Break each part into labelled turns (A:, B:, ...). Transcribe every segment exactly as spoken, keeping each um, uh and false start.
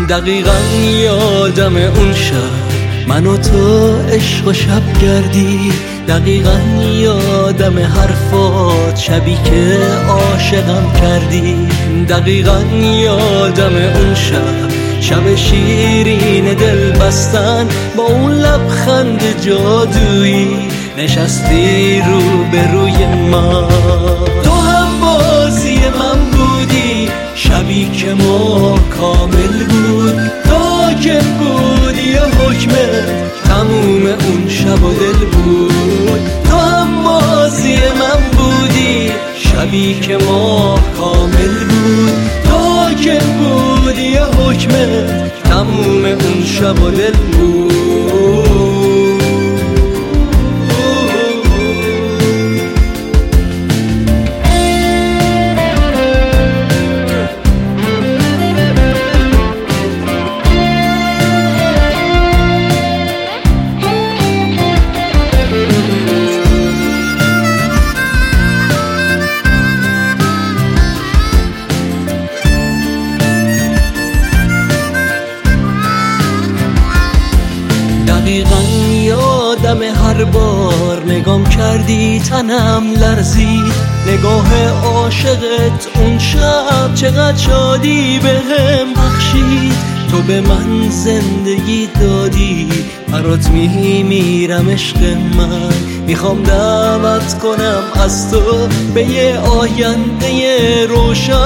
A: دقیقا یادم اون شب من و تو عشق و شب گردی، دقیقا یادم حرفات شبی که عاشقم کردی، دقیقا یادم اون شب شب شیرین دل بستن با اون لبخند جادویی نشستی رو به روی من. تو هم بازی من بودی شبی که ما کامل بود، تا که بودی یه حکمت تموم اون شب و دل بود. تو هم بازی من بودی شبی که ما کامل بود، تا که بودی یه حکمت تموم اون شب و دل بود. دقیقا یادم هر بار نگام کردی تنم لرزید، نگاه عاشقت اون شب چقدر شادی بهم بخشید. تو به من زندگی دادی، برات میمیرم عشق من، میخوام دعوت کنم از تو به یه آینده روشن.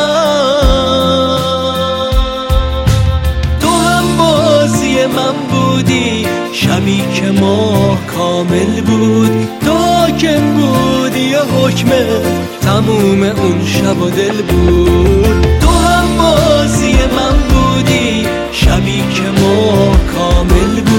A: تو هم بازی من بودی شبی که ما کامل بود، تا که بودی یه حکمت تموم اون شب و دل بود. تو هم بازی من بودی شبی که ما کامل بود،